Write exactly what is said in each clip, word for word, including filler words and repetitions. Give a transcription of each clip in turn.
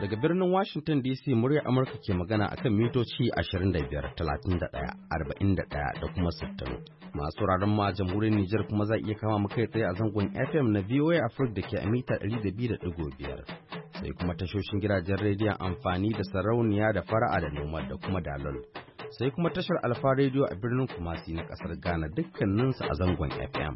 Daga birnin Washington D C muryar Amurka ke magana akan mitoci ashirin da biyar, talatin da ɗaya, arba'in da ɗaya da kuma sittin. Masu sauraron mu a jamhuriyar Nijar kuma za iya kama mu kai tsaye a zangon F M na V O A Africa da ke a mita ɗari da biyu da ɗigo biyar. Sai kuma tashoshin gidajen rediyon amfani da sarauniya da fara'a da noma da kuma dalol. Sai kuma tashar Alfa Radio a birnin Kumasi na ƙasar Ghana dukkaninsu a zangon F M.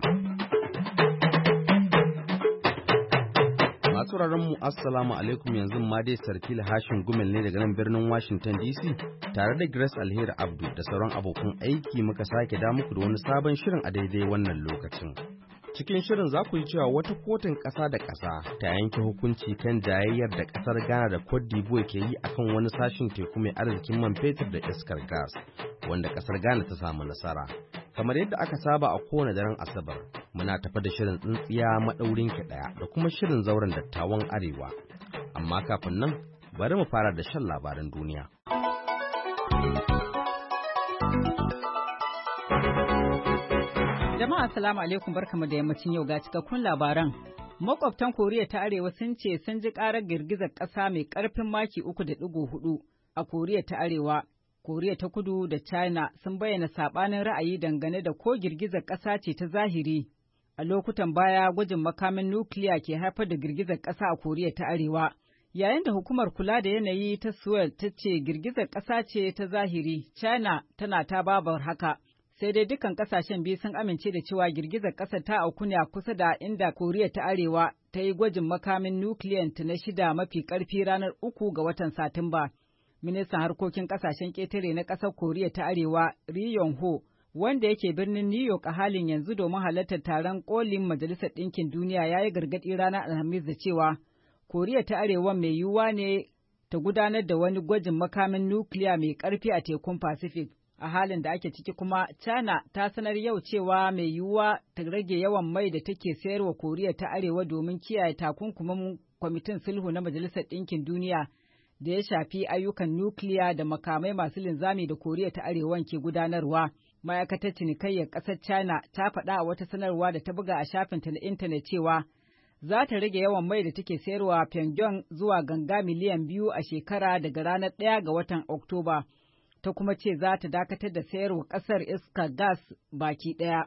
Masu mu assalamu alaikum, yanzu ma dai Sarfil Hashin Gumel ne daga nan birnin Washington D C tare da Grace Alheri Abdu da sauran abokan aiki muka sake da muku da wani sabon shirin a daidai wannan lokacin. Cikin shirin za ku yi cewa wata kotun ƙasa da ƙasa ta yanke hukunci kan jayayyar da ƙasar Ghana da Cote d'Ivoire ke yi akan wani sashin teku mai arzikin man fetur da iskar gas wanda ƙasar Ghana ta samu nasara. Kamar yadda aka saba a kowane daren Asabar, muna tafa da shirin tsintsiya maɗaurin ki ɗaya da kuma shirin zauren dattawan Arewa. Amma kafin nan, bari mu fara da shan labaran duniya. Jama'a assalamu alaikum, barkamu da yammacin yau ga cikakkun labaran. Makwabtan Koriya ta Arewa sun ce sun ji ƙarar girgizar ƙasa mai ƙarfin maki uku da ɗigo hudu a Koriya ta Arewa. Koriya ta Kudu da China sun bayyana saɓanin ra'ayi dangane da ko girgizar ƙasa ce ta zahiri. A lokutan baya gwajin makamin nukiliya ke haifar da girgizar ƙasa a Koriya ta Arewa. Yayin da hukumar kula da yanayi ta Seoul ta ce girgizar ƙasa ce ta zahiri, China tana ta babar haka. Sai dai dukkan ƙasashen biyu sun amince da cewa girgizar ƙasa ta auku ne a kusa da inda Koriya ta Arewa ta yi gwajin makamin nukiliyanta na shida mafi ƙarfi ranar uku ga watan Satumba. Ministan harkokin kasashen ƙetare na ƙasar Koriya ta Arewa, Ri Yong Ho, wanda yake birnin New York a halin yanzu domin halartar taron kolin Majalisar Ɗinkin Duniya, ya yi gargaɗi ranar Alhamis da cewa Koriya ta Arewa mai yiwuwa ne ta gudanar da wani gwajin makamin nukiliya mai ƙarfi a tekun Pacific. A halin da ake ciki kuma, China ta sanar yau cewa mai yiwuwa ta rage yawan mai da take sayarwa Koriya ta Arewa domin kiyaye takunkumin kwamitin sulhu na Majalisar Ɗinkin Duniya da ya shafi ayyukan nukiliya da makamai masu linzami da Koriya ta Arewan ke gudanarwa. Ma'aikatar cinikayyar ƙasar China ta faɗa a wata sanarwa da ta buga a shafinta na intanet cewa za ta rage yawan mai da take sayarwa Pyongyang zuwa ganga miliyan biyu a shekara daga ranar ɗaya ga watan Oktoba, ta kuma ce za ta dakatar da sayarwa ƙasar iskar gas baki ɗaya.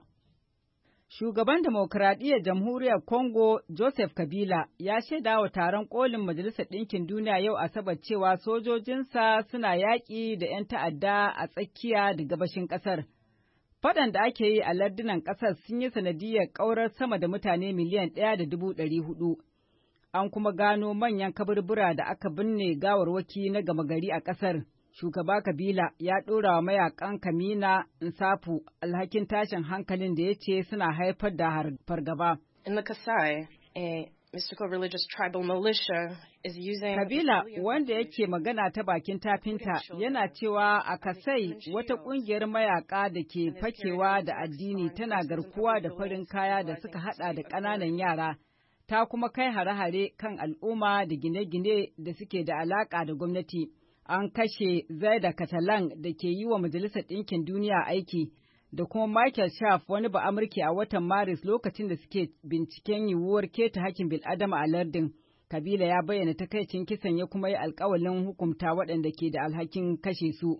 Shugaban Demokuraɗiyyar Jamhuriyar Congo, Joseph Kabila, ya shaida wa taron kolin Majalisar Ɗinkin Duniya yau Asabar cewa sojojinsa suna yaƙi da ‘yan ta'adda a tsakiya da gabashin ƙasar. Faɗan da ake yi a lardunan ƙasar sun yi sanadiyyar ƙaurar sama da mutane miliyan ɗaya da dubu ɗari hudu. An kuma gano manyan kaburbura da aka binne gawarwaki na gama gari a ƙasar. Shugaba Kabila ya ɗora wa mayakan Kamina Nsapu alhakin tashin hankalin da ya ce suna haifar da fargaba. In the Kasai, a mystical religious tribal militia is using Kabila, wanda yake magana ta bakin tafinta, yana cewa a Kasai wata ƙungiyar mayaka da ke fakewa da addini tana garkuwa da farin kaya da suka hada da ƙananan yara, ta kuma kai hare-hare kan al'umma da gine-gine da suke da alaƙa da gwamnati. An kashe Zaida Catalan da ke yi wa Majalisar Ɗinkin Duniya aiki da kuma Michael Schaaf, wani Ba'amurke, a watan Maris lokacin da suke binciken yiwuwar keta hakkin bil'adama a lardin. Kabila ya bayyana takaicin kisan ya kuma yi alkawalin hukunta waɗanda ke da alhakin kashe su.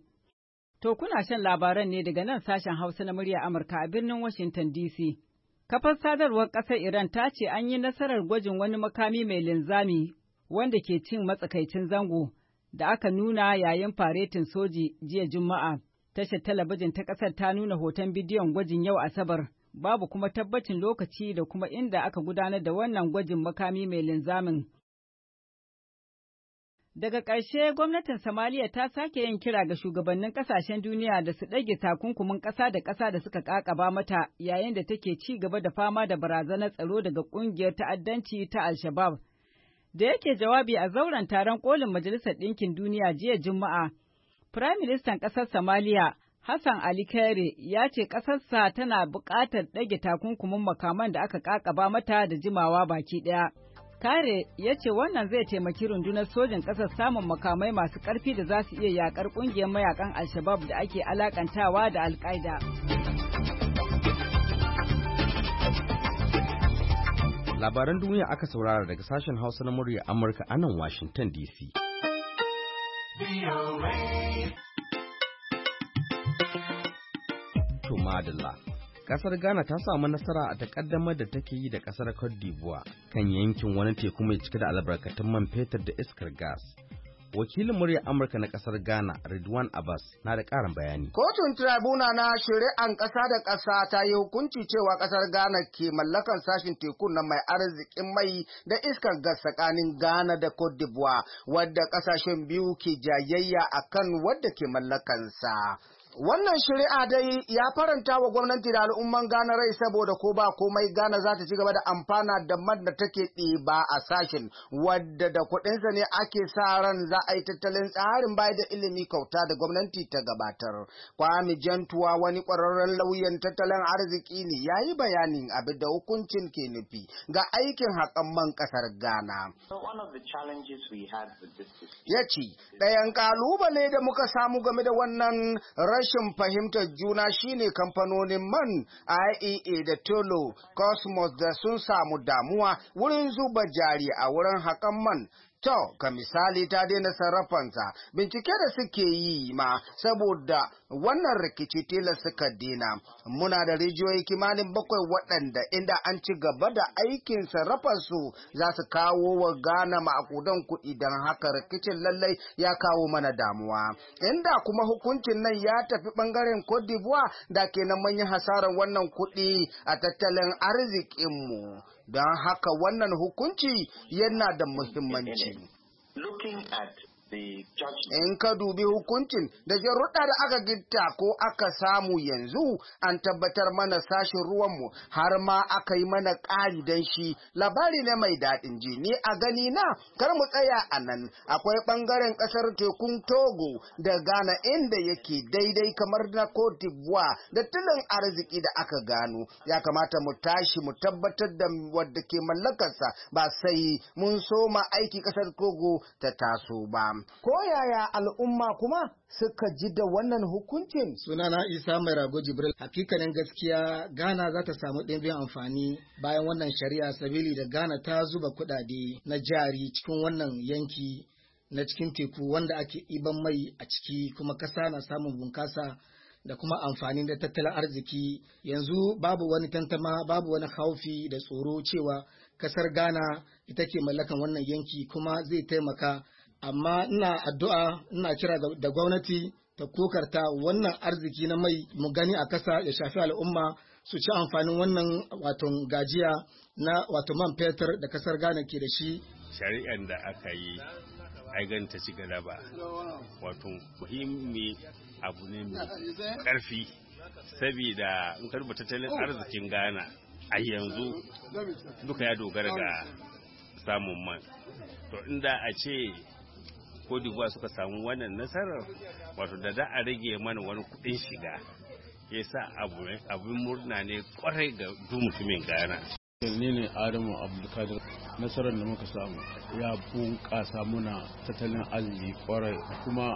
To kuna shan labaran ne daga nan sashen Hausa na murya Amurka a birnin Washington D C. Kafar sadarwar ƙasar Iran ta ce an yi nasarar gwajin wani makami mai linzami wanda ke cin matsakaicin zango da aka nuna yayin faretin soji jiya Juma'a. Tashar talabijin ta ƙasar ta nuna hoton bidiyon gwajin yau Asabar, babu kuma tabbacin lokaci da kuma inda aka gudanar da wannan gwajin makami mai linzamin. Daga ƙarshe, gwamnatin Somaliya ta sake yin kira ga shugabannin ƙasashen duniya da su ɗage takunkumin ƙasa da ƙasa da suka ƙaƙaba mata yayin da take ci gaba da fama da barazanar tsaro daga ƙungiyar ta'addanci ta Al-Shabaab. Da yake jawabi a zauren taron kolin Majalisar Ɗinkin Duniya jiya Juma'a, Firaministan ƙasar Somaliya, Hassan Ali Kaire, ya ce ƙasarsa tana buƙatar ɗage takunkumin makaman da aka ƙaƙaba mata da jimawa baki ɗaya. Kare ya ce wannan zai taimaki rundunar sojin ƙasar samun makamai masu ƙarfi da za su iya yaƙar ƙungiyar mayakan Al-Shabaab da ake alaƙantawa da Al-Qaida. Labaran duniya aka saurara daga sashen Hausa na murya Amurka a nan Washington D C. To madalla. Kasar Ghana ta samu nasara a takaddamar da take yi da kasar Cote d'Ivoire kan yankin wani teku mai cike da albarkatun man fetur da iskar gas. Wakilin muryar Amurka na kasar Ghana, Ridwan Abbas, na da ƙarin bayani. Kotun Tribuna na shari'an ƙasa da ƙasa ta yi hukunci cewa ƙasar Ghana ke mallakan sashin teku na mai arzikin mai da iskar gas tsakanin Ghana da Cote d'Ivoire, wadda ƙasashen biyu ke jayayya akan wadda ke mallakansa. Wannan shari'a dai ya faranta wa gwamnati da al'umman Ghana rai saboda ko ba komai Ghana za ta ci gaba da amfana da man da take ɗiba a sashen wadda da kuɗinsa ne ake sa ran za a yi tattalin tsarin bayar da ilimi kauta da gwamnati ta gabatar. Kwame Jantuwa wani ƙwararren lauyan tattalin arziki ne ya yi bayanin abin da hukuncin ke nufi ga aikin haƙan man ƙasar Ghana. Ya ce, ɗayan ƙalubale da muka samu game da wannan rashin Rashin fahimtar juna shine kamfanonin man I E A da Tullow Cosmos da sun samu damuwa wurin zuba jari a wurin haƙan man. To, ka misali ta daina sarrafansa, bincike da suke yi ma saboda wannan rikici tilas suka daina. Muna da rijiyoyi kimanin bakwai waɗanda inda an ci gaba da aikin sarrafansu za su kawo wa Ghana ma'akudan kuɗi don haka rikicin lallai ya kawo mana damuwa. Inda kuma hukuncin nan ya tafi ɓangaren Cote d'Ivoire da kenan mun yi hasarar wannan kuɗi a tattalin arzikinmu. Don haka wannan hukunci yana da muhimmanci. Looking at the judgment. In ka dubi hukuncin da sharuɗa da aka gitta ko aka samu yanzu an tabbatar mana sashin ruwanmu har ma aka yi mana ƙari don shi labari ne mai daɗin ji ni a gani na kar mu tsaya a nan akwai ɓangaren ƙasar tekun Togo da Ghana inda yake daidai kamar na Cote d'Ivoire da tilin arziki da aka gano ya kamata mu tashi mu tabbatar da wadda ke mallakarsa ba sai mun soma aiki ƙasar Togo ta taso ba. Ko yaya al'umma kuma suka ji da wannan hukuncin? Sunana Isa Mai Rago Jibril. Hakikanin gaskiya Ghana za ta samu ɗimbin amfani bayan wannan shari'a sabili da Ghana ta zuba kuɗaɗe na jari cikin wannan yanki na cikin teku wanda ake iban mai a ciki kuma ƙasa na samun bunkasa da kuma amfani da tattalin arziki. Yanzu babu wani tantama, babu wani haufi da tsoro cewa ƙasar Ghana ita ke mallakan wannan yanki kuma zai taimaka. Amma ina addu'a ina kira da gwamnati ta kokarta wannan arziki na mai mu gani a kasa ya shafi al'umma su ci amfanin wannan wato gajiya na wato man fetur da kasar Ghana ke da shi. Shari'ar da aka yi aigan ta ci gaba wato muhimmi abu ne mai ƙarfi saboda in karba tattalin arzikin Ghana a yanzu duka ya dogara ga samun man. To inda a ce Cote d'Ivoire suka samu wannan nasarar wato da za a rage mana wani kuɗin shiga ya sa abin murna ne kwarai ga duk mutumin Ghana. Ni ne Adamu Abdulkadir. Nasarar da muka samu ya bunƙasa muna tattalin arziki kwarai kuma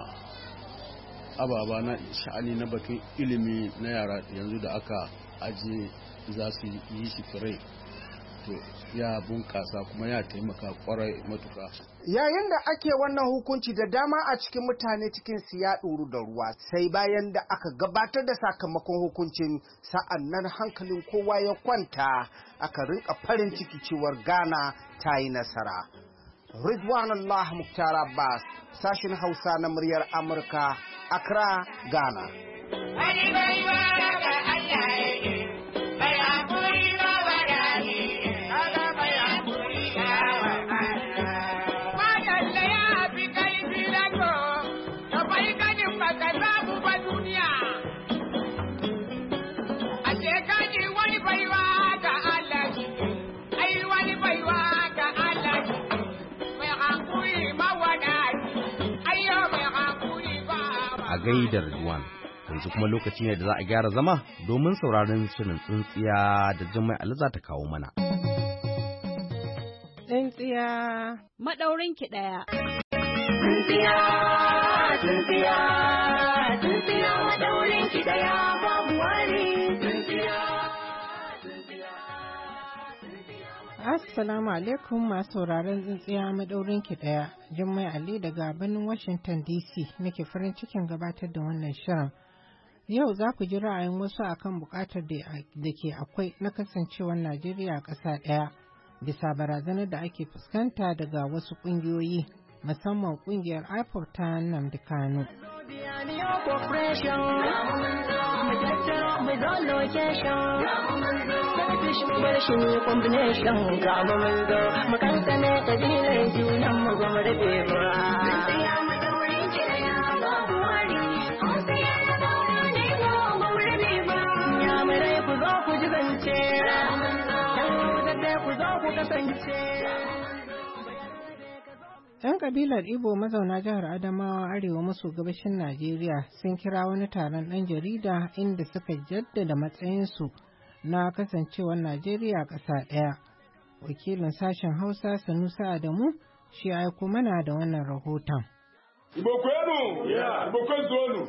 ababa na sha'ani na batun ilimi na yara yanzu da aka aje za su yi shi fure. To ya bunƙasa kuma ya taimaka kwarai matuka. Yayin da ake wannan hukunci da dama a cikin mutane cikin su ya ɗoru da ruwa sai bayan da aka gabatar da sakamakon hukuncin sa'an nan hankalin kowa ya kwanta aka rinka farin ciki cewar Ghana ta yi nasara. Ridwan Allah Mukhtar Abbas, sashin Hausa na muryar Amurka, Accra, Ghana. A gaidar Ridwan, yanzu kuma lokaci ne da za a gyara zama domin sauraron shirin tsintsiya da Jummai Ali za ta kawo mana. Tsintsiya maɗaurin ki ɗaya. Tsintsiya, tsintsiya, tsintsiya maɗaurin ki ɗaya babu wani. Tsintsiya, tsintsiya, tsintsiya Assalamu alaikum masu sauraron tsintsiya madaurin ki daya. Jummai Ali daga birnin Washington D C nake farin cikin gabatar da wannan shirin. Yau za ku ji ra'ayin wasu akan bukatar da ke akwai na kasancewar Najeriya ƙasa ɗaya bisa barazanar da ake fuskanta daga wasu ƙungiyoyi musamman ƙungiyar I P O B ta Nnamdi Kanu. ‘Yan kabilar Igbo mazauna jihar Adamawa arewa maso gabashin Najeriya sun kira wani taron ɗan jarida inda suka jaddada matsayinsu na kasancewar Najeriya ƙasa ɗaya. Wakilin sashen Hausa Sanusi Adamu shi aiko mana da wannan rahoton. Igbo kwenu! Igbo kwezuonu!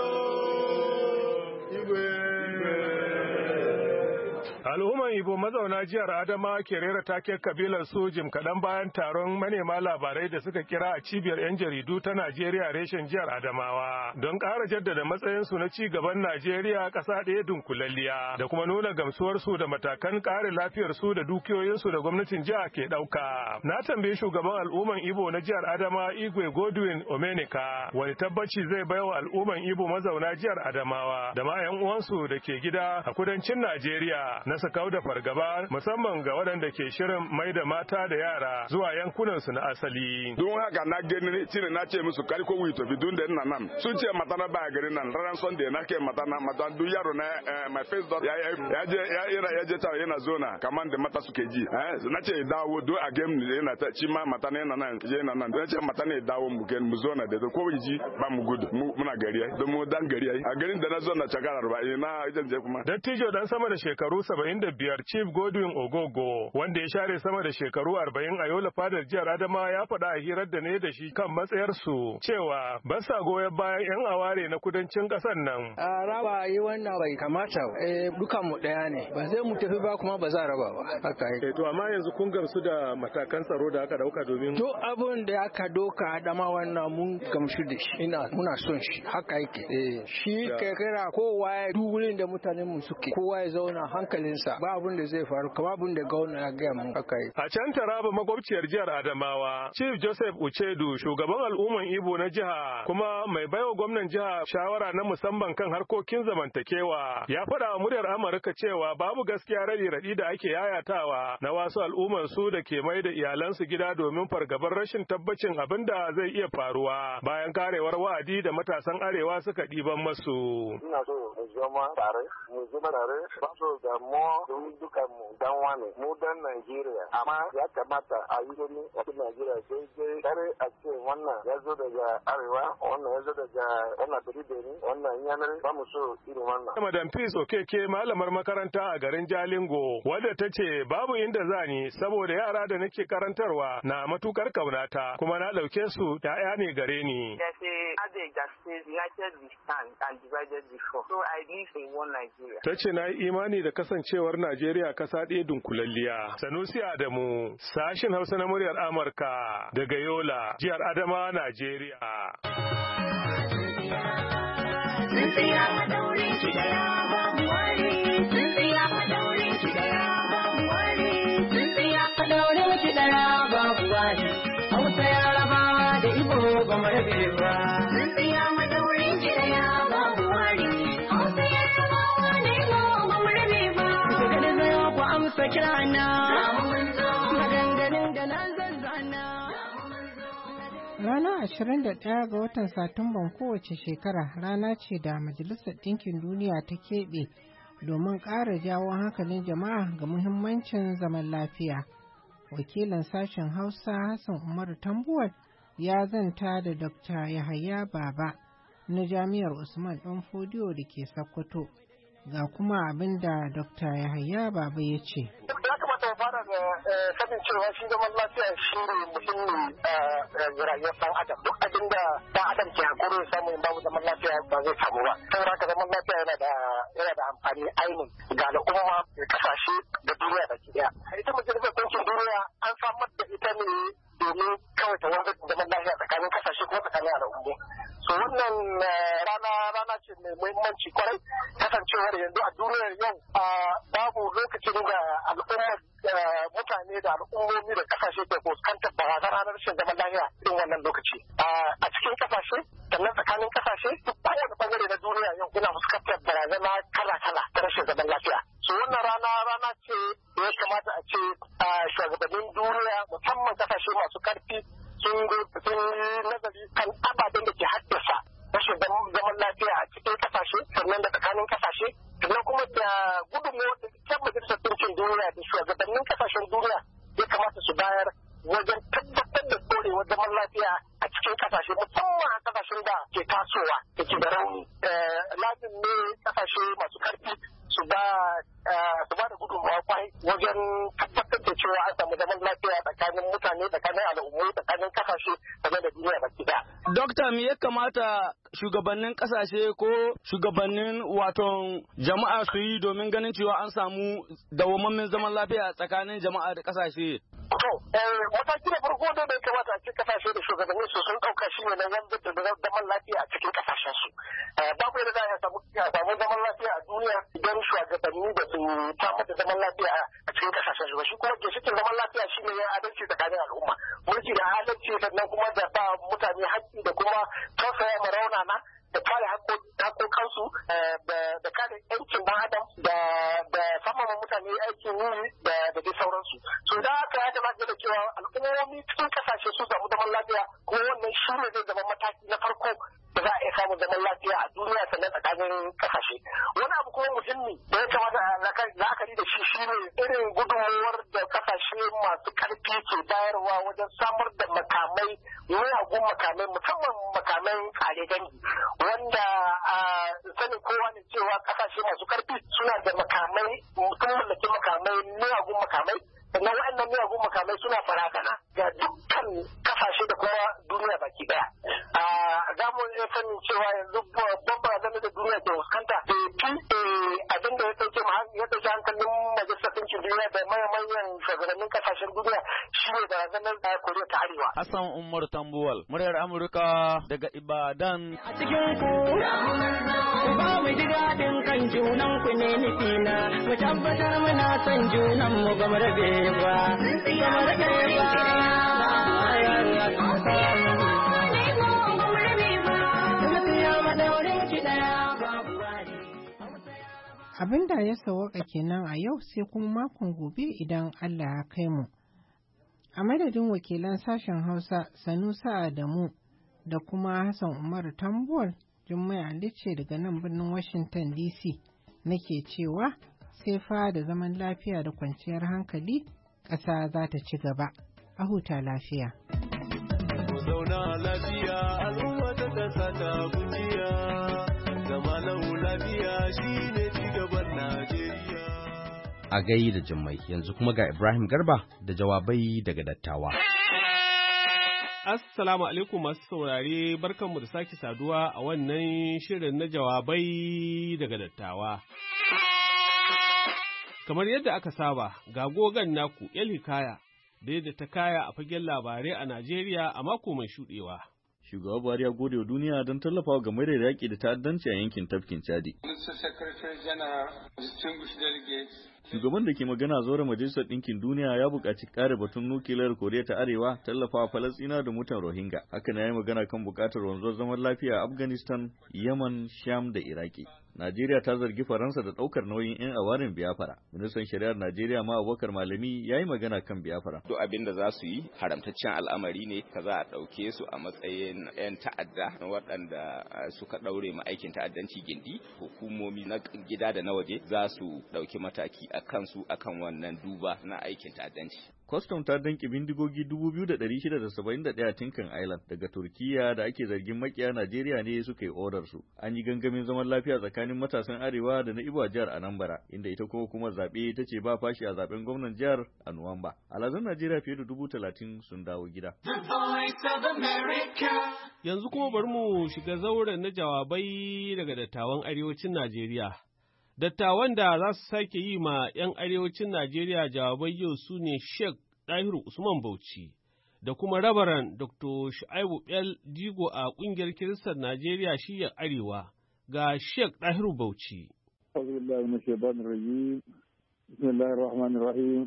Al'umman Ibo mazauna jihar Adama ke rera taken kabilar su jim kaɗan bayan taron manema labarai da suka kira a cibiyar 'yan jaridu ta Najeriya reshen jihar Adamawa don ƙara jaddada matsayinsu na ci gaban Najeriya ƙasa ɗaya dunkulalliya da kuma nuna gamsuwarsu da matakan ƙare lafiyarsu da dukiyoyinsu da gwamnatin jiha ke ɗauka. Na tambayi shugaban al'umman Ibo na jihar Adama Igwe Godwin Omenika wani tabbaci zai baiwa al'umman Ibo mazauna jihar Adamawa da ma 'yan uwansu da ke gida a kudancin Najeriya na sakau da fargaba musamman ga waɗanda ke shirin mai da mata da yara zuwa yankunansu na asali. Don haka na gani cire na ce musu kari ko wito bidun da ina nan. Sun ce mata na baya gari nan ranar Sunday na ke mata na mata duk yaro na my face dot ya ya je ya yana ya je ta yana zona kaman da mata suke ji. Eh na ce dawo do a game ne yana ta ci ma mata ne yana nan je yana nan. Na ce mata ne dawo mu gen mu zona da ko ji ba mu gudu muna gari ai don mu dan gari ai. A garin da na zona cakarar ba ina idan je kuma. Dattijo dan sama da shekaru saba'in da biyar Chief Godwin Ogogo wanda ya share sama da shekaru arba'in a Yola fadar jihar Adama ya faɗa a hirar da ne da shi kan matsayarsu cewa ba sa goyon bayan 'yan aware na kudancin ƙasar nan. A raba yi wannan bai kamata eh dukan mu ɗaya ne ba zai mu tafi ba kuma ba za raba ba haka yake. To amma yanzu kun gamsu da matakan tsaro da aka dauka domin duk abun da aka doka Adama wannan mun gamsu da shi ina muna son shi haka yake. Eh shi kekera kowa ya duk wurin da mutanen mu suke kowa ya zauna hankalinsa ba abun da zai faru kama abun da gauna ya gaya mun haka yi. A can Taraba makwabciyar jihar Adamawa, Chief Joseph Uchedu shugaban al'umman Igbo na jiha kuma mai baiwa gwamnan jiha shawara na musamman kan harkokin zamantakewa ya faɗa wa muryar Amurka cewa babu gaskiya radi radi da ake yayatawa na wasu al'umman su da ke mai da iyalansu gida domin fargabar rashin tabbacin abin da zai iya faruwa bayan karewar wa'adi da matasan arewa suka ɗiban masu. Ina so mu zama tare, mu zama tare, ba so da mu don dukan mu dan wane mu dan Najeriya amma ya kamata a yi gani wata Najeriya sai dai kare a ce wannan ya zo daga arewa wannan ya zo daga wannan biribiri wannan yanar ba mu so irin wannan. Madam Peace Okeke malamar makaranta a garin Jalingo wadda ta ce babu inda zani saboda yara da nake karantarwa na matukar kaunata kuma na dauke su ya'ya ne gare ni. Ta ce na yi imani da kasancewar Najeriya kasa ɗaya dunkulalliya. Sanusi Adamu, sashin Hausa na muryar Amurka daga Yola, jihar Adama, Najeriya. Hausa Yaraba da Igbo ba mu rabe ba. Mun tsaya madaurin ki daya babu wari. Hausa Yaraba da Igbo ba mu rabe ba. Daga da zai ku amsa kirana. Maganganun da na zazzana. Ranar ashirin da ɗaya ga watan Satumban kowace shekara rana ce da Majalisar Ɗinkin Duniya ta keɓe domin ƙara jawo hankalin jama'a ga muhimmancin zaman lafiya. Wakilin sashen Hausa Hassan Umaru Tambuwal ya zanta da Dokta Yahaya Baba na Jami'ar Usman ɗan Fodiyo da ke Sokoto. Ga kuma abin da Dokta Yahaya Baba ya ce. fara da sanin cewa shi zaman lafiya shi ne muhimmin rayuwar ɗan adam duk abin da ɗan adam ke hakuri ya samu babu zaman lafiya ba zai samu ba saboda haka zaman lafiya yana da yana da amfani ainihin ga al'umma da kasashe da duniya baki daya ita majalisar ɗinkin da al'ummar mutane da al'ummomi da kasashe ke fuskantar barazana na rashin zaman lafiya irin wannan lokaci a cikin kasashe sannan tsakanin kasashe duk kowane bangare na duniya yau yana fuskantar barazana kala-kala ta rashin zaman lafiya. So wannan rana rana ce da ya kamata a ce shugabannin duniya musamman kasashe masu karfi sun yi nazari kan ababen da ke haddasa rashin zaman lafiya a cikin kasashe sannan da tsakanin kasashe sannan kuma da gudunmawar da ita majalisar ɗinkin duniya da shugabannin kasashen duniya ya kamata su bayar wajen tabbatar da dorewar zaman lafiya a cikin kasashe musamman a kasashen da ke tasowa da ke da rauni. Lazim ne kasashe masu karfi su ba da gudunmawa kwai wajen tabbatar da cewa an samu zaman lafiya tsakanin mutane tsakanin al'ummu tsakanin kasashe game da duniya baki daya. Dokta, me ya kamata shugabannin kasashe ko shugabannin waton jama'a su yi domin ganin cewa an samu dawwammamin zaman lafiya tsakanin jama'a da kasashe? To, mataki da farko da bai kamata a cikin kasashe da shugabanni su sun ɗauka shi ne na yanzu da zaman lafiya a cikin kasashen su. Babu yadda za a samu zaman lafiya a duniya idan shugabanni da su samar da zaman lafiya a cikin kasashen su. Shi kuma ginshikin zaman lafiya shi ne ya adalci tsakanin al'umma. Mulki da adalci sannan kuma da ba mutane haƙƙi da kuma tausaya ma raunana da kare haƙƙoƙansu da kare ƴancin ɗan adam da samun mutane aikin yi da dai sauransu. So da haka ya kamata da cewa al'ummomi cikin kasashe su samu zaman lafiya kuma wannan shi ne zai zama mataki na farko da za a iya samun zaman lafiya a duniya sannan tsakanin kasashe. Wani abu kuma muhimmi da ya kamata la'akari da shi shi ne irin gudunmuwar da kasashe masu ƙarfi ke bayarwa wajen samar da makamai miyagun makamai musamman makamai kare dangi wanda sanin kowa ne cewa kasashe masu ƙarfi suna da makamai sun mallaki makamai miyagun makamai sannan waɗannan miyagun makamai suna barazana ga dukkan kasashe da kuma duniya baki daya. Za mu iya sanin cewa yanzu babban barazanar da duniya ke fuskanta da fi abin da ya ɗauke ya ɗauke hankalin majalisar ɗinkin duniya da manyan shugabannin kasashen duniya shi ne barazanar da Koriya ta Arewa. Hassan Umar Tambuwal, muryar Amurka daga Ibadan. A cikin ku ba mu ji daɗin kan junan ku ne nufina mu tabbatar muna son junan mu ba mu rabe ba. Ba mu rabe Abin da ya sawaka kenan a yau sai kuma makon gobe idan Allah ya kai mu. A madadin wakilan sashen Hausa Sanusa Adamu da kuma Hassan Umar Tambuwal, Jummai Ali ce daga nan birnin Washington D C nake cewa sai fa da zaman lafiya da kwanciyar hankali ƙasa za ta ci gaba. A huta lafiya. Ku zauna lafiya al'umma ta ƙasa ta kujiya, zama lafiya shi ne cigaban Najeriya. A gai da Jummai, yanzu kuma ga Ibrahim Garba da jawabai daga dattawa. Assalamu alaikum masu saurare, barkanmu da sake saduwa a wannan shirin na jawabai daga dattawa. Kamar yadda aka saba, ga gogan naku El Hikaya da yadda ta kaya a fagen labarai a Najeriya a mako mai shuɗewa. Shugaba Buhari ya gode wa duniya don tallafawa game da yaƙi da ta'addanci a yankin tafkin Chadi. Shugaban da ke magana zuwa Majalisar Ɗinkin Duniya ya buƙaci ƙare batun nukiliyar Koriya ta Arewa tallafawa Falasɗina da mutan Rohingya. Hakan ya yi magana kan buƙatar wanzuwar zaman lafiya a Afghanistan, Yaman, Sham da Iraki. Najeriya ta zargi Faransa da ɗaukar nauyin 'yan awarin Biafra. Ministan Shari'ar Najeriya ma Abubakar Malami ya yi magana kan Biafra. Duk abin da za su yi haramtaccen al'amari ne, ka za a ɗauke su a matsayin 'yan ta'adda waɗanda suka ɗaure ma aikin ta'addanci gindi. Hukumomi na gida da na waje za su ɗauki mataki a kansu akan wannan duba na aikin ta'addanci. Kwastam ta danki bindigogi dubu biyu da ɗari shida da saba'in da ɗaya Tinkan Island daga Turkiya da ake zargin makiya Najeriya ne suka yi odar su. An yi gangamin zaman lafiya tsakanin matasan Arewa da na Ibo a jihar Anambra, inda ita kuma hukumar zaɓe ta ce ba fashi a zaɓen gwamnan jihar a Nuwamba. Alhazan Najeriya fiye da dubu talatin sun dawo gida. Yanzu kuma bari mu shiga zauren na jawabai daga dattawan arewacin Najeriya. Dattawan da za su sake yi ma 'yan arewacin Najeriya jawabai yau su ne Sheikh Dahiru Usman Bauchi da kuma Rabaran Doctor Shu'aibu Bel Jigo a ƙungiyar Kiristan Najeriya shiyar Arewa ga Sheikh Dahiru Bauchi. بسم الله الرحمن الرحيم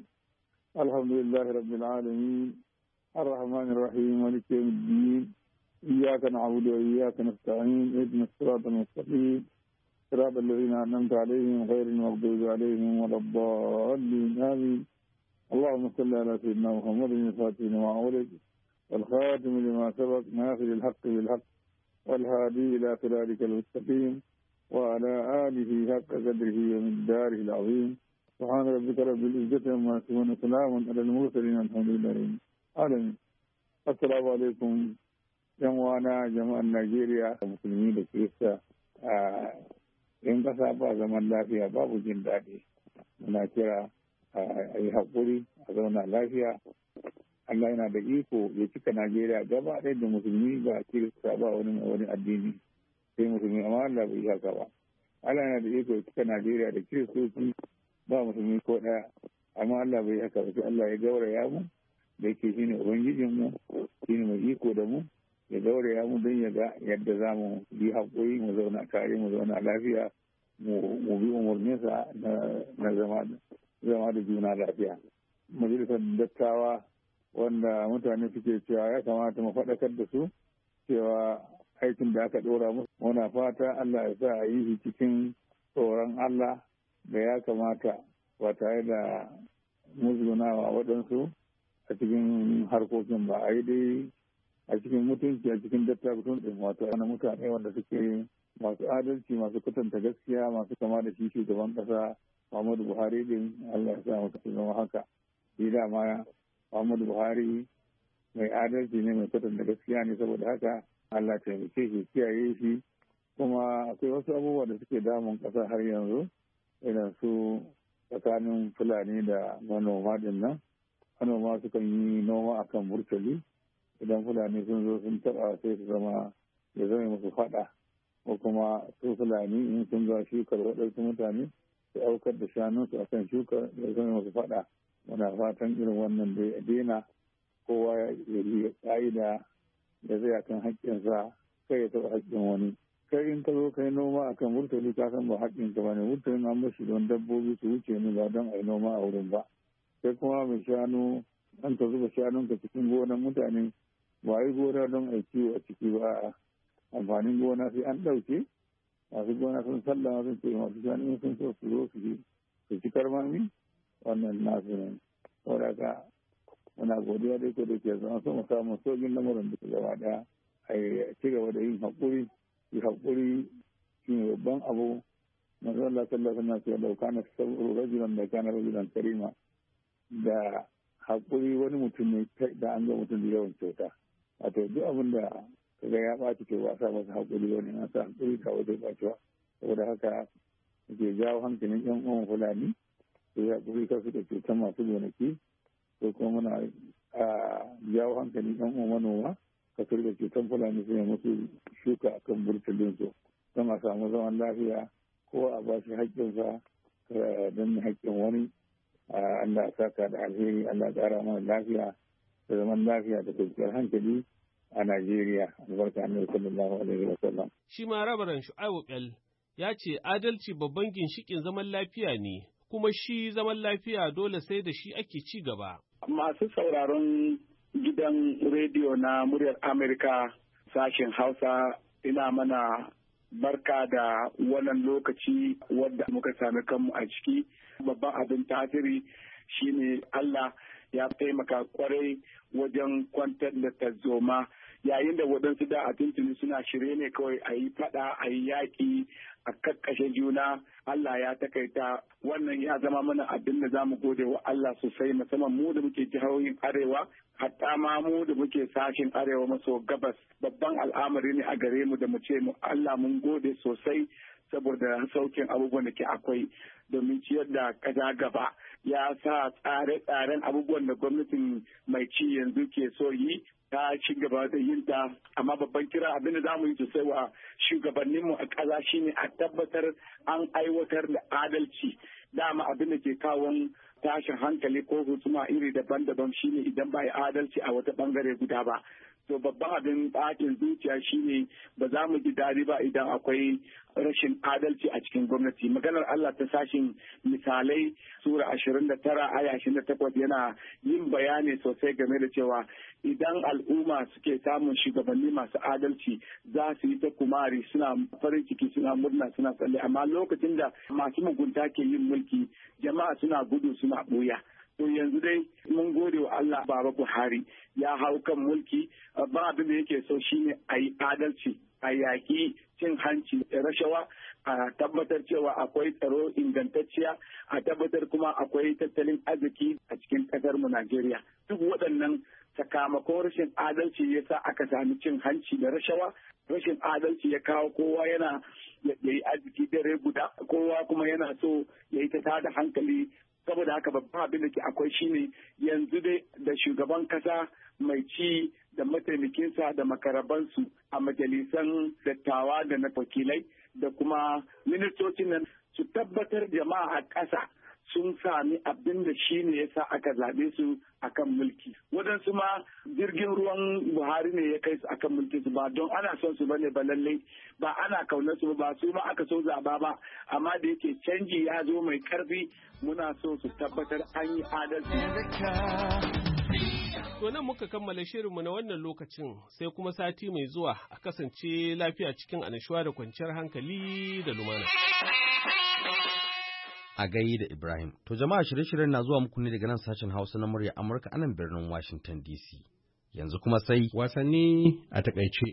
الحمد لله رب العالمين الرحمن الرحيم مالك يوم الدين إياك نعبد وإياك نستعين اهدنا الصراط المستقيم صراط الذين أنعمت عليهم غير المغضوب عليهم ولا الضالين آمين اللهم صل على سيدنا محمد الفاتح لما أغلق والخاتم لما سبق ناصر الحق بالحق والهادي إلى صراطك المستقيم وعلى آله حق قدره ومقداره العظيم سبحان ربك رب العزة عما يصفون وسلام على المرسلين الحمد لله آمين. السلام عليكم yan wana jama'an Najeriya da musulmi da Kirista a yan kasa ba zaman lafiya babu jin daɗi muna kira a yi haƙuri a zauna lafiya. Allah yana da iko ya cika Najeriya gaba ɗaya da musulmi ba Kirista ba wani wani addini sai musulmi amma Allah bai yi haka ba. Allah yana da iko ya cika Najeriya da Kiristoci ba musulmi ko ɗaya amma Allah bai yi haka ba sai Allah ya gauraya mu da yake shine ubangijin mu shine mai iko da mu ya gauraya mu don ya ga yadda za mu yi haƙuri mu zauna tare mu zauna lafiya mu bi umarninsa na zama da juna lafiya. Majalisar dattawa wanda mutane suke cewa ya kamata mu faɗakar da su cewa aikin da aka ɗora musu muna fata Allah ya sa a yi shi cikin tsoron Allah da ya kamata ba tare da musgunawa waɗansu a cikin harkokin ba a yi dai a cikin mutunci a cikin dattakun ɗin wato ana mutane wanda suke masu adalci masu kwatanta gaskiya masu kama da shi shugaban ƙasa Muhammadu Buhari din Allah ya sa maka zama haka. Shi dama Muhammadu Buhari mai adalci ne mai kwatanta gaskiya ne saboda haka Allah taimake shi kiyaye shi kuma akwai wasu abubuwa da suke damun ƙasa har yanzu irin su tsakanin Fulani da manoma din nan. Manoma sukan yi noma akan burtali idan Fulani sun zo sun taɓa sai su zama ya zama musu faɗa ko kuma su Fulani in sun zo shukar waɗansu mutane su aukar da shanunsu a kan shukar ya zama musu faɗa. Muna fatan irin wannan da ya daina kowa ya yi ƙa'ida da zai akan haƙƙinsa kai ya taɓa haƙƙin wani. Kai in ka zo ka yi noma a kan murtali ka san ba haƙƙinka ba ne murtalin an bashi don dabbobi su wuce ni ba don a yi noma a wurin ba. Sai kuma mai shanu an ka zuba shanunka cikin gonan mutane ba a yi gona don a kiwo a ciki ba amfanin gona sai an ɗauke masu gona sun sallama sun ce masu shanu sun so su zo su su ci karmami wannan nasu ne saboda ka muna godiya dai ko da ke zama so mu samu sojin lamarin da gaba daya a ci gaba da yin haƙuri yi haƙuri shi ne babban abu manzo Allah sallallahu alaihi wasallam ya dauka na sabru rajulan da kana rajulan karima da haƙuri wani mutum ne da an ga mutum da yawan kyauta wato duk abin da kaga ya ɓaci to ba sa masa haƙuri wani na sa haƙuri ka wajen ɓacewa saboda haka ke jawo hankalin yan uwan Fulani su ya haƙuri kar su da cutar masu gonaki ko kuma muna jawo hankalin yan uwan manoma ka su da cutar Fulani su ne musu shuka akan burtulin su don a samu zaman lafiya ko a ba shi haƙƙinsa don haƙƙin wani Allah saka da alheri Allah ƙara mana lafiya da zaman lafiya da kwanciyar hankali a Najeriya albarka annabi sallallahu alaihi wa sallam. Shi ma rabaran Shu'aibu Bel ya ce adalci babban ginshikin zaman lafiya ne kuma shi zaman lafiya dole sai da shi ake ci gaba. Masu sauraron gidan rediyo na muryar Amerika sashen Hausa ina mana barka da wannan lokaci wadda muka sami kanmu a ciki. Babban abin tasiri shine Allah ya taimaka kwarai wajen kwantar da tarzoma yayin da waɗansu da a tuntuni suna shirye ne kawai a yi faɗa a yi yaƙi a kakkashe juna Allah ya takaita wannan ya zama mana abin da za mu gode wa Allah sosai musamman mu da muke jihohin arewa hatta ma mu da muke sashen arewa maso gabas babban al'amari ne a gare mu da mu ce mu Allah mun gode sosai saboda saukin abubuwan da ke akwai domin ciyar da ƙasa gaba ya sa tsare-tsaren abubuwan da gwamnatin mai ci yanzu ke so yi ta ci gaba da yin ta amma babban kira abin da za mu yi sosai wa shugabanninmu a ƙasa shine a tabbatar an aiwatar da adalci dama abin da ke kawon tashin hankali ko husuma iri daban-daban shine idan ba adalci a wata bangare guda ba to babban abin ɓacin zuciya shine ba za mu ji daɗi ba idan akwai rashin adalci a cikin gwamnati. Maganar Allah ta sashin misalai sura ashirin da tara aya ashirin da takwas yana yin bayani sosai game da cewa idan al'umma suke samun shugabanni masu adalci za su yi ta kumari suna farin ciki suna murna suna tsalle, amma lokacin da masu mugunta ke yin mulki jama'a suna gudu suna ɓuya. To yanzu dai mun gode wa Allah Baba Buhari ya hau kan mulki, ba abin da yake so shine a yi adalci, a yaƙi cin hanci da rashawa, a tabbatar cewa akwai tsaro ingantacciya, a tabbatar kuma akwai tattalin arziki a cikin ƙasar mu Najeriya. Duk waɗannan sakamakon rashin adalci ya sa aka sami cin hanci da rashawa. Rashin adalci ya kawo kowa yana ya yi arziki dare guda, kowa kuma yana so ya yi ta tada hankali. Saboda haka babban abin da ke akwai shine yanzu dai da shugaban kasa mai ci da mataimakinsa da makarabansu a majalisan dattawa da na wakilai da kuma ministocin nan su tabbatar jama'a a ƙasa sun sami abin da shi ne yasa aka zaɓe su akan mulki. Waɗansu ma jirgin ruwan Buhari ne ya kai su akan mulki su ba don ana son su bane ba lallai ba ana kaunar su ba su ma aka so zaɓa ba, amma da yake canji ya zo mai ƙarfi muna so su tabbatar an yi adalci. To nan muka kammala shirinmu na wannan lokacin sai kuma sati mai zuwa a kasance lafiya cikin annashuwa da kwanciyar hankali da lumana. A gai da Ibrahim. To jama'a shirye-shiryen na zuwa muku ne daga nan sashen Hausa na murya Amurka anan birnin Washington D C. Yanzu kuma sai wasanni a takaice.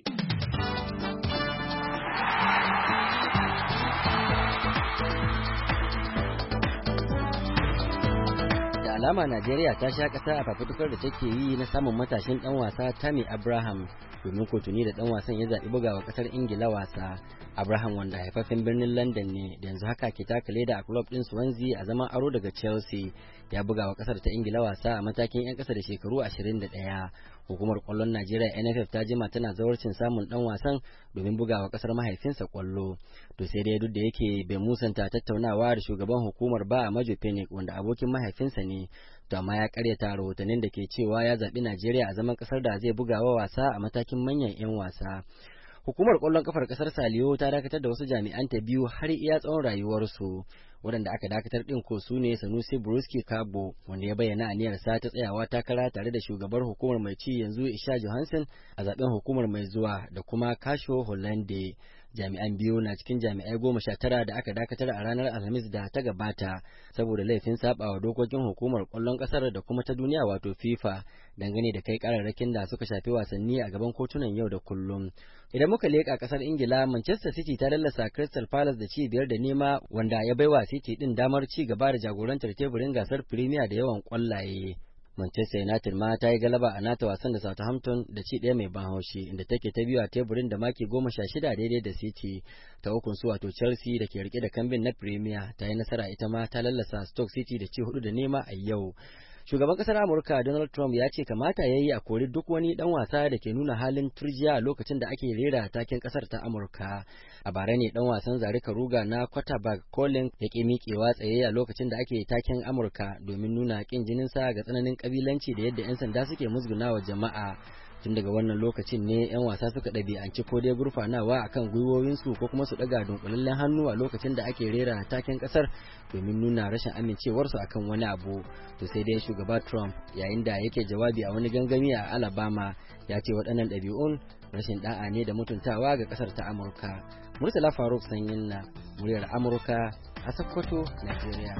alama Najeriya ta sha ƙasa a fafutukar da take yi na samun matashin ɗan wasa Tammy Abraham domin kotuni da ɗan wasan ya zaɓi bugawa ƙasar Ingila wasa. Abraham wanda haifafen birnin London ne da yanzu haka ke taka leda a club ɗin Swansea a zaman aro daga Chelsea ya bugawa ƙasar ta Ingila wasa a matakin 'yan ƙasa da shekaru ashirin da ɗaya. Hukumar ƙwallon Najeriya N F F ta jima tana zawarcin samun ɗan wasan domin bugawa ƙasar mahaifinsa ƙwallo. To sai dai duk da yake bai musanta tattaunawa da shugaban hukumar ba a Majo Phoenix wanda abokin mahaifinsa ne, to amma ya karyata rahotannin da ke cewa ya zaɓi Najeriya a zaman ƙasar da zai bugawa wasa a matakin manyan 'yan wasa. Hukumar ƙwallon ƙafar ƙasar Saliyo ta dakatar da wasu jami'anta biyu har iya tsawon rayuwarsu. Waɗanda aka dakatar ɗin ko su ne Sanusi Buruski Kabo wanda ya bayyana aniyarsa ta tsayawa takara tare da shugabar hukumar mai ci yanzu Isha Johansson a zaben hukumar mai zuwa da kuma Kasho Hollande. Jami'an biyu na cikin jami'ai goma sha tara da aka dakatar a ranar Alhamis da ta gabata saboda laifin saɓawa dokokin hukumar ƙwallon ƙasar da kuma ta duniya wato FIFA dangane da kai kararrakin da suka shafi wasanni a gaban kotunan yau da kullum. Idan muka leƙa ƙasar Ingila, Manchester City ta lallasa Crystal Palace da ci biyar da nema wanda ya baiwa City din damar ci gaba da jagorantar teburin gasar Premier da yawan ƙwallaye. Manchester United ma ta yi galaba a nata wasan da Southampton da ci ɗaya mai ban haushi inda take ta biyu a teburin da maki goma sha shida daidai da City. Ta ukun su wato Chelsea da ke rike da kambin na Premier ta yi nasara ita ma ta lallasa Stoke City da ci hudu da nema a yau. Shugaban kasar Amurka Donald Trump ya ce kamata ya yi a kori duk wani dan wasa da ke nuna halin turjiya a lokacin da ake rera taken kasar ta Amurka. A bara ne dan wasan Zarika Ruga na quarterback Colin ya ƙi miƙewa tsaye a lokacin da ake taken Amurka domin nuna ƙin jininsa ga tsananin kabilanci da yadda 'yan sanda suke musgunawa jama'a. Tun daga wannan lokacin ne 'yan wasa suka ɗabi'anci ko dai gurfanawa akan gwiwowinsu ko kuma su ɗaga dunkulallen hannu a lokacin da ake rera taken ƙasar domin nuna rashin amincewarsu akan wani abu. To sai dai shugaba Trump yayin da yake jawabi a wani gangami a Alabama ya ce waɗannan ɗabi'un rashin ɗa'a ne da mutuntawa ga ƙasar ta Amurka. Murtala Faruk Sanyin na muryar Amurka a Sokoto, Najeriya.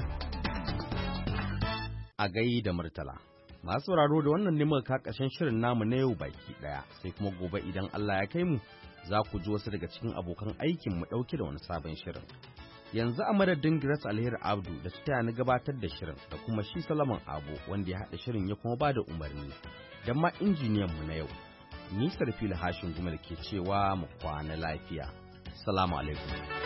A gai da Murtala. Masu sauraro da wannan neman ka ƙarshen shirin namu na yau baki ɗaya, sai kuma gobe idan Allah ya kai mu za ku ji wasu daga cikin abokan aikin mu ɗauke da wani sabon shirin. Yanzu a madadin Grace Alheri Abdu da ta taya ni gabatar da shirin da kuma shi Salaman Abo wanda ya haɗa shirin ya kuma ba da umarni da ma injiniyan mu na yau. Ni Sarfila Hashin Gumal ke cewa mu kwana lafiya. Assalamu alaikum.